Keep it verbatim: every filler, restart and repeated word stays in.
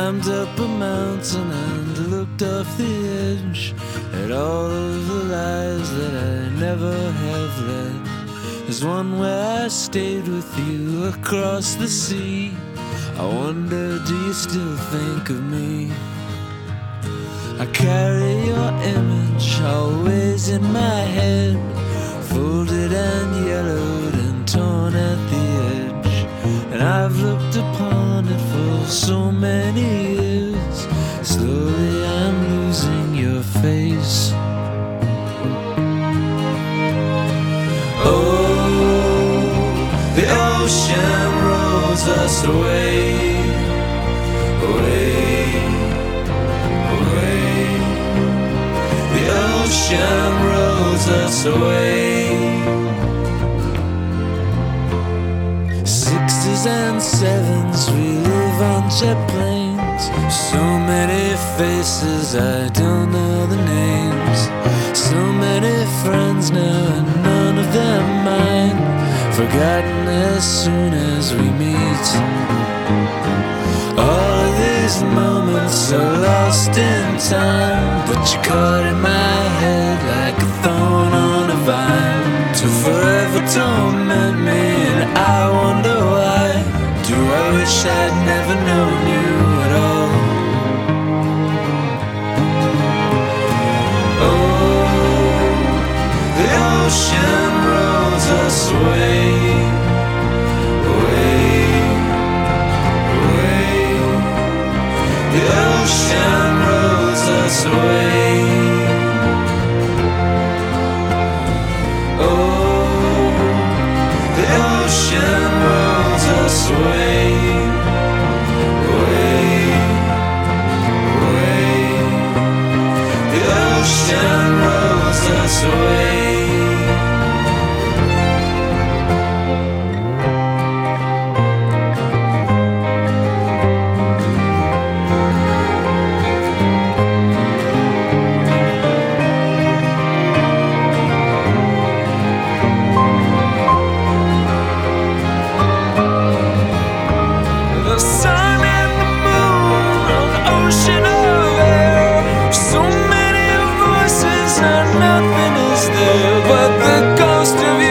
climbed up a mountain and looked off the edge at all of the lives that I never have led. There's one where I stayed with you across the sea. I wonder, do you still think of me? I carry your image always in my head, folded and yellowed and torn at the edge. And I've looked upon it for so many years. Slowly I'm losing your face. Oh, the ocean rolls us away, away, away. The ocean rolls us away. Sixes and sevens, we live on jet planes. So many faces, I don't know the names. So many friends now, and none of them mine. Forgotten as soon as we meet. All of these moments are lost in time, but you're caught in my head like a thorn on a vine, to forever torment me, and I wonder why. Do I wish I'd never known you at all? Oh, the ocean rolls us away, away, away. The ocean rolls us away. Oh, the ocean rolls us away, away, away. The ocean rolls us away. The sun and the moon on the ocean of air. So many voices and nothing is there but the ghost of you.